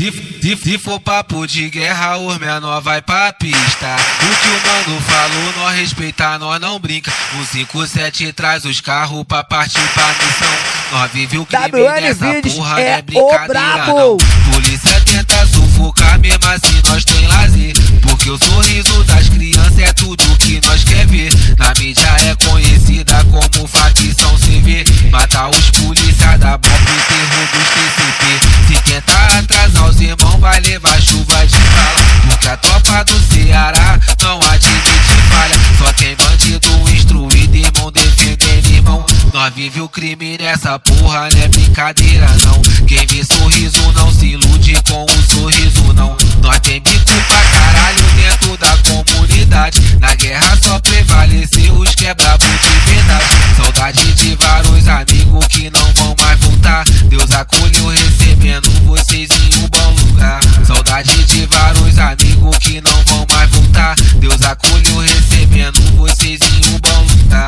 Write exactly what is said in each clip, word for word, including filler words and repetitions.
Se, se, se for papo de guerra, os menor vai pra pista. O que o mano falou, nós respeita, nós não brinca. O cinco sete traz os carros pra partir pra missão. Nós vive o crime nessa porra, é não é brincadeira não. Polícia tenta sufocar, mesmo assim nós tem lazer. Porque o sorriso das crianças é tudo que nós quer ver. Na mídia é conhecida como facção C V. Matar os polícia da bomba e terror dos T C P. Se tentar atrasar os irmãos vai levar chuva de bala. Porque a tropa do Ceará não admite falha. Só tem bandido instruído, irmão defendendo irmão. Nós vive o crime nessa porra, não é brincadeira não. Quem vê sorriso não se ilude com o sorriso não. Nós tem bico pra caralho dentro da comunidade. Na guerra só prevaleceu os que é brabo de verdade. Saudade de vários amigos que não vão mais voltar. Deus acolheu recebendo vocês em um bom lugar. Saudade de vários amigos que não vão mais voltar. Deus acolheu recebendo vocês em um bom lugar.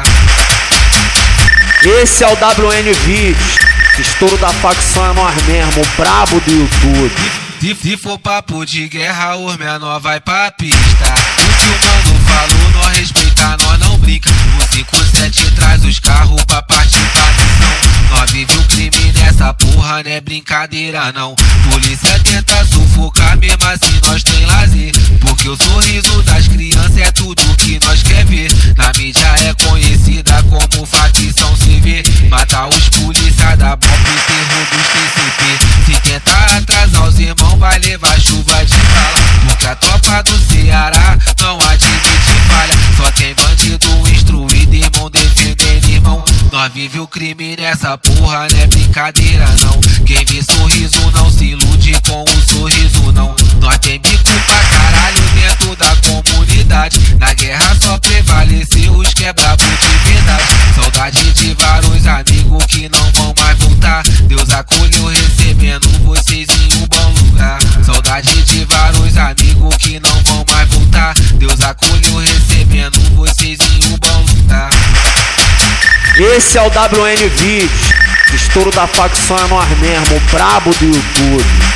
Esse é o W N Vídeos, estouro da facção é nós mesmo, o brabo do YouTube. Se, se for papo de guerra, os menor vai pra pista. O que o mano falou, nós respeita, nós não brinca. O cinco sete traz os carros pra partir pra missão. Nós vive o crime nessa porra, não é brincadeira não. Polícia tenta sufocar, mesmo assim nós tem lazer. Porque o sorriso das crianças é tudo que nós quer ver. Na mídia é conhecida como facção C V. Matar os polícia da bomba e terror dos T C P. Se tentar atrasar os irmãos vai levar chuva de bala. Porque a tropa do Ceará não admite falha. Só tem bandido instruído, irmão defendendo irmão. Nós vive o crime nessa porra, não é brincadeira não. Quem vê sorriso não se ilude com o sorriso não. Nós tem bico pra caralho dentro da comunidade. Na guerra só prevaleceu os que é brabo de verdade. Saudade de vários amigos que não vão mais voltar. Deus acolheu recebendo vocês em um bom lugar. Saudade de vários amigos que não vão mais voltar. Deus acolheu recebendo vocês em um bom lugar. Esse é o W N Vídeos, estouro da facção é nós mesmo, o brabo do YouTube.